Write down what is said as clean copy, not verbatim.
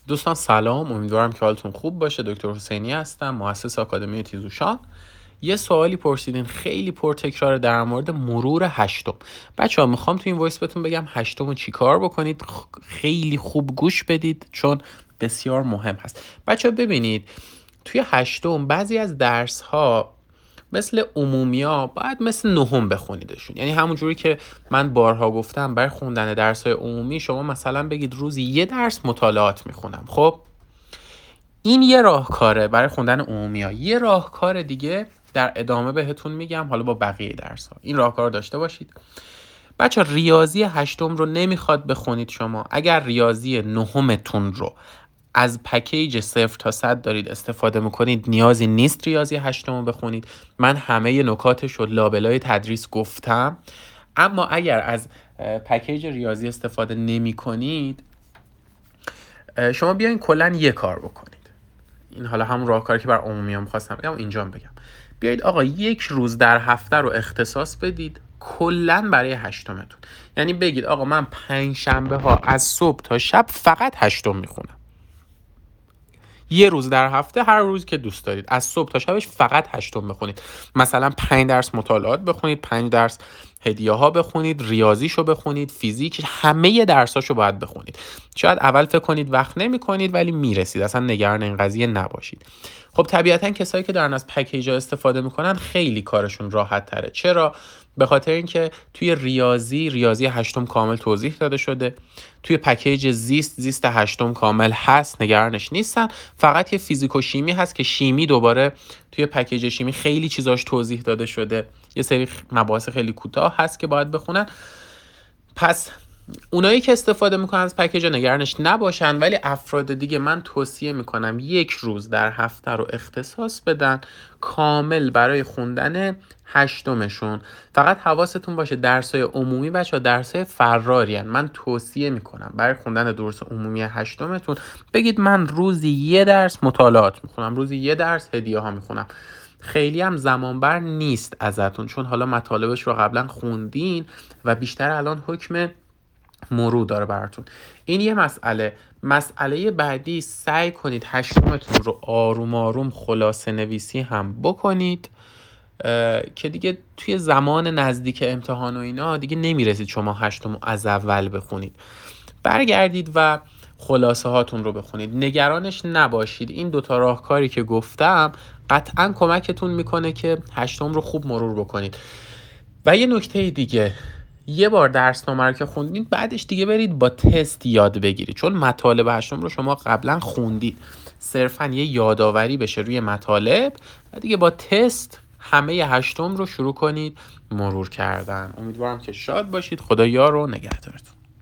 دوستان سلام، امیدوارم که حالتون خوب باشه. دکتر حسینی هستم، مؤسس آکادمی تیزوشان. یه سوالی پرسیدین خیلی پرتکرار در مورد مرور هشتم. بچه ها میخوام تو این وایس بهتون بگم هشتم رو چی کار بکنید. خیلی خوب گوش بدید چون بسیار مهم هست. بچه ها ببینید توی هشتم بعضی از درس ها مثل عمومیا باید مثل نهم بخونیدشون. یعنی همون جوری که من بارها گفتم برای خوندن درس‌های عمومی شما مثلا بگید روزی یه درس مطالعات میخونم. خب این یه راهکاره برای خوندن عمومیا. یه راهکار دیگه در ادامه بهتون میگم، حالا با بقیه درس ها این راهکار داشته باشید. بچه ریاضی هشتم رو نمیخواد بخونید شما. اگر ریاضی نهمتون رو از پکیج 0 تا 100 دارید استفاده میکنید نیازی نیست ریاضی هشتم رو بخونید. من همه نکاتش رو لابلای تدریس گفتم. اما اگر از پکیج ریاضی استفاده نمی کنید شما بیاین کلن یه کار بکنید. این حالا همون راهکاری که بر عمومیام خواستم بگم اینجا بگم. بیایید آقا یک روز در هفته رو اختصاص بدید کلن برای هشتمتون. یعنی بگید آقا من 5 شنبه ها از صبح تا شب فقط هشتم میخونم. یه روز در هفته هر روز که دوست دارید از صبح تا شبش فقط هشتم بخونید. مثلا 5 درس مطالعات بخونید، 5 درس هدیه ها بخونید، ریاضیشو بخونید، فیزیک، همه درساشو باید بخونید. شاید اول فکر کنید وقت نمی کنید ولی میرسید، اصلا نگران این قضیه نباشید. خب طبیعتا کسایی که دارن از پکیج‌ها استفاده میکنن خیلی کارشون راحت تره. چرا؟ به خاطر اینکه توی ریاضی هشتم کامل توضیح داده شده. توی پکیج زیست هشتم کامل هست، نگرانش نیستن. فقط یه فیزیک و شیمی هست که شیمی دوباره توی پکیج شیمی خیلی چیزاش توضیح داده شده. یه سری مباحث خیلی کوتاه هست که باید بخونن. پس اونایی که استفاده میکنن از پکیج نگرانش نباشن، ولی افراد دیگه من توصیه میکنم یک روز در هفته رو اختصاص بدن کامل برای خوندن هشتمشون. فقط حواستون باشه درسای عمومی بچه‌ها درسای فرارین. من توصیه میکنم برای خوندن درس عمومی هشتمتون بگید من روزی یه درس مطالعات میخونم، روزی یه درس هدیه ها میخونم. خیلی هم زمان بر نیست ازتون چون حالا مطالبش رو قبلا خوندین و بیشتر الان حکم مرور داره براتون. این یه مسئله بعدی، سعی کنید هشتمتون رو آروم آروم خلاصه نویسی هم بکنید که دیگه توی زمان نزدیک امتحان و اینا دیگه نمیرسید شما هشتم رو از اول بخونید. برگردید و خلاصه هاتون رو بخونید، نگرانش نباشید. این دوتا راهکاری که گفتم قطعا کمکتون میکنه که هشتم رو خوب مرور بکنید. و یه نکته دیگه، یه بار درسنامه رو که خوندید بعدش دیگه برید با تست یاد بگیرید، چون مطالب هشتم رو شما قبلا خوندید. صرفا یه یادآوری بشه روی مطالب و دیگه با تست همه هشتم رو شروع کنید مرور کردن. امیدوارم که شاد باشید. خدا یار و نگهدارتون.